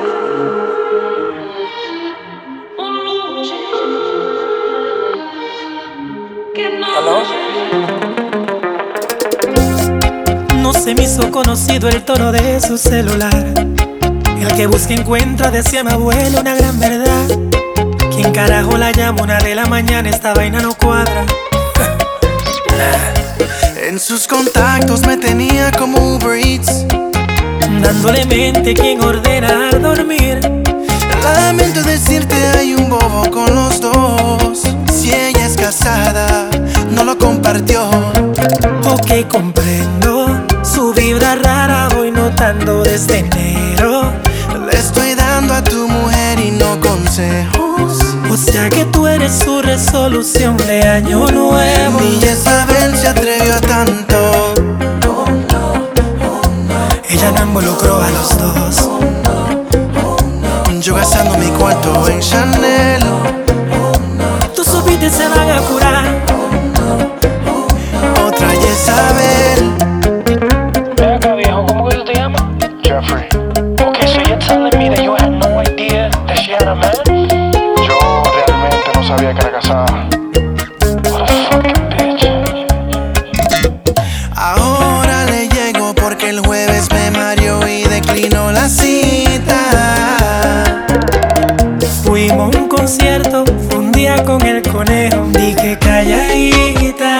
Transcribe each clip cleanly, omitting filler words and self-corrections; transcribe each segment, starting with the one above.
¿Aló? No se me hizo conocido el tono de su celular. El que busca encuentra, decía mi abuelo, una gran verdad. ¿Quién carajo la llama 1 de la mañana? Esta vaina no cuadra. En sus contactos me tenía como Uber Eats, Dándole mente quien ordena al dormir. lamento decirte hay un bobo con los dos. Si ella es casada, no lo compartió. Ok, comprendo. Su vibra rara voy notando desde enero. Le estoy dando a tu mujer y no consejos. O sea que tú eres su resolución de año nuevo. Ni Jezabel se atrevió a tanto. Ella no involucró a los dos. Yo gastando mi cuarto en Chanel. Tú supiste se van a curar. Otra Jezabel. Ven acá, viejo, ¿cómo que tú te llamas? Jeffrey. Okay, so you're telling me that you had no idea that she had a man? Yo realmente no sabía que era casada. What a fucking bitch. Ahora le llego porque el jueves me mareó y declinó la cita. Fuimos a un concierto, fue un día con el conejo. Dije calladita.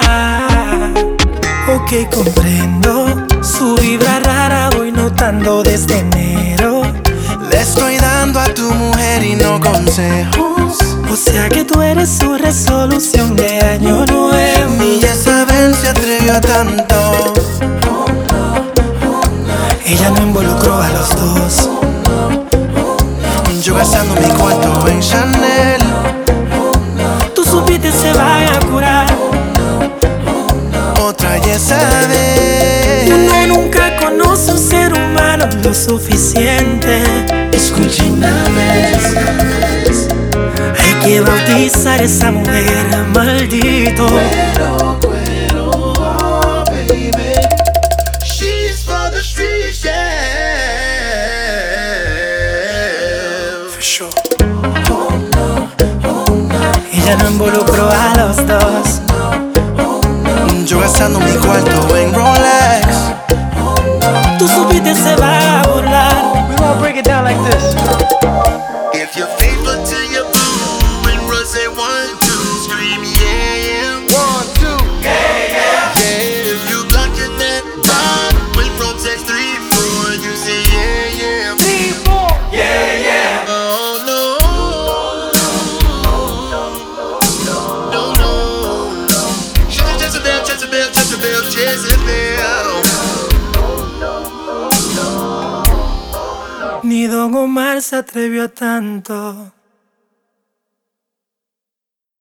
Ok, comprendo. Su vibra rara voy notando desde enero. Le estoy dando a tu mujer y no consejos. O sea que tú eres su resolución de año nuevo. Ni Jezabel se atrevió a tanto. Ella no involucró a los dos. Yo gastando mi cuarto en Chanel. Tú supiste se van a curar. Otra Jezabel. Uno nunca conoce un ser humano lo suficiente. Escuchen una vez. Hay que bautizar a esa mujer, maldito. Baby. She's for the streets, yeah. For sure. Ella no involucró a los dos. Yo gastando mi cuarto en Rolex. Tú supiste se va a burlar. We gonna break it down like this. If you're faithful to your boo and Russ say 1, 2, scream yeah, yeah. 1, 2. Yeah. If you blocking that vibe when from text 3, 4, you say yeah, yeah. 3, 4. Yeah, yeah. Oh no, no, no. Jezebel, Jezebel, Jezebel, Jezebel. Ni Don Omar se atrevió a tanto.